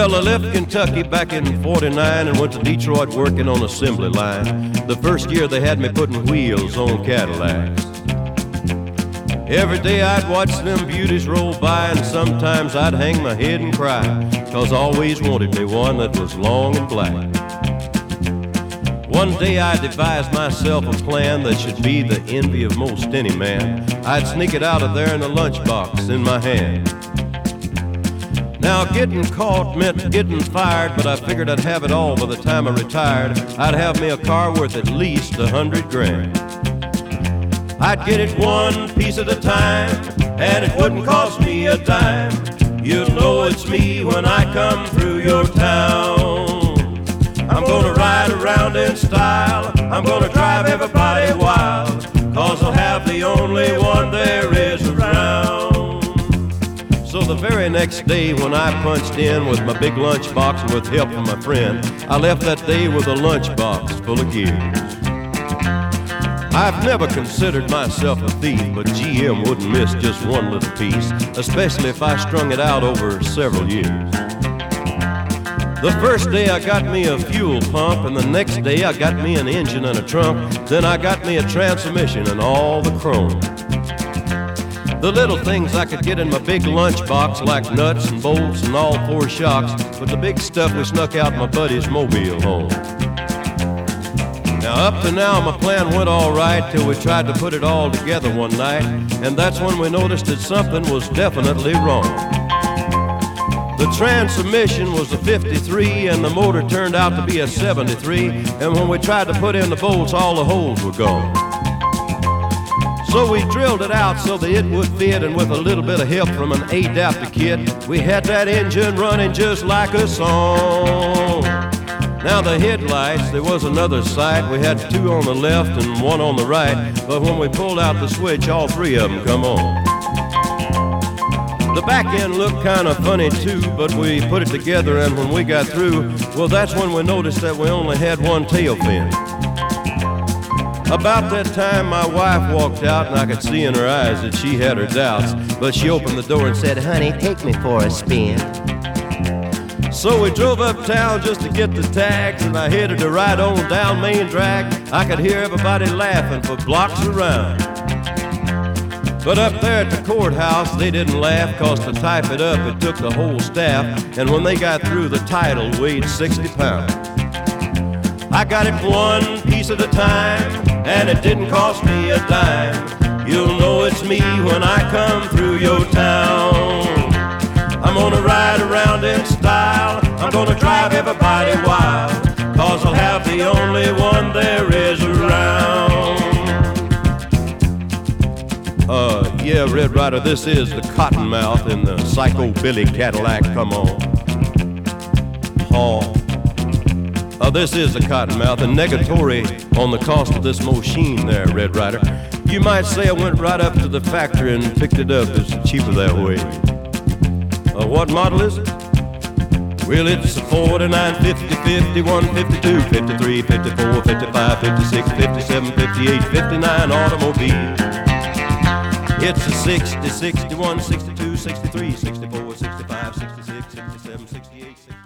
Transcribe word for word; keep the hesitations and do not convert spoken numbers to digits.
Well, I left Kentucky back in forty-nine and went to Detroit working on assembly line. The first year they had me putting wheels on Cadillacs. Every day I'd watch them beauties roll by, and sometimes I'd hang my head and cry, 'cause I always wanted me one that was long and black. One day I devised myself a plan that should be the envy of most any man. I'd sneak it out of there in a lunchbox in my hand. Now getting caught meant getting fired, but I figured I'd have it all by the time I retired. I'd have me a car worth at least a hundred grand. I'd get it one piece at a time, and it wouldn't cost me a dime. You'll know it's me when I come through your town. I'm gonna ride around in style, I'm gonna drive everybody wild, 'cause I'll have the only one there is around. So the very next day when I punched in with my big lunchbox and with help from my friend, I left that day with a lunchbox full of gears. I've never considered myself a thief, but G M wouldn't miss just one little piece, especially if I strung it out over several years. The first day I got me a fuel pump, and the next day I got me an engine and a trunk. Then I got me a transmission and all the chrome. The little things I could get in my big lunchbox, like nuts and bolts and all four shocks, but the big stuff we snuck out my buddy's mobile home. Now up to now my plan went all right till we tried to put it all together one night, and that's when we noticed that something was definitely wrong. The transmission was a fifty-three and the motor turned out to be a seventy-three, and when we tried to put in the bolts, all the holes were gone. So we drilled it out so that it would fit, and with a little bit of help from an adapter kit, we had that engine running just like a song. Now the headlights, there was another sight. We had two on the left and one on the right, but when we pulled out the switch, all three of them come on. The back end looked kind of funny too, but we put it together, and when we got through, well, that's when we noticed that we only had one tail fin. About that time my wife walked out, and I could see in her eyes that she had her doubts, but she opened the door and said, "Honey, take me for a spin." So we drove uptown just to get the tags, and I headed to ride on down Main Drag. I could hear everybody laughing for blocks around. But up there at the courthouse, they didn't laugh, 'cause to type it up, it took the whole staff, and when they got through, the title weighed sixty pounds. I got it one piece at a time, and it didn't cost me a dime. You'll know it's me when I come through your town. I'm gonna ride around in style, I'm gonna drive everybody wild, 'cause I'll have the only one there is around. Uh, yeah, Red Ryder, this is the Cottonmouth in the Psycho Billy Cadillac, come on. Oh. Uh, this is the Cottonmouth, and negatory on the cost of this machine there, Red Ryder. You might say I went right up to the factory and picked it up, it's cheaper that way. Uh, what model is it? Well, it's a forty-nine, fifty, fifty-one, fifty-two, fifty-three, fifty-four, fifty-five, fifty-six, fifty-seven, fifty-eight, fifty-nine automobile. It's a sixty, sixty-one, sixty-two, sixty-three, sixty-four, sixty-five, sixty-six, sixty-seven, sixty-eight, sixty-nine.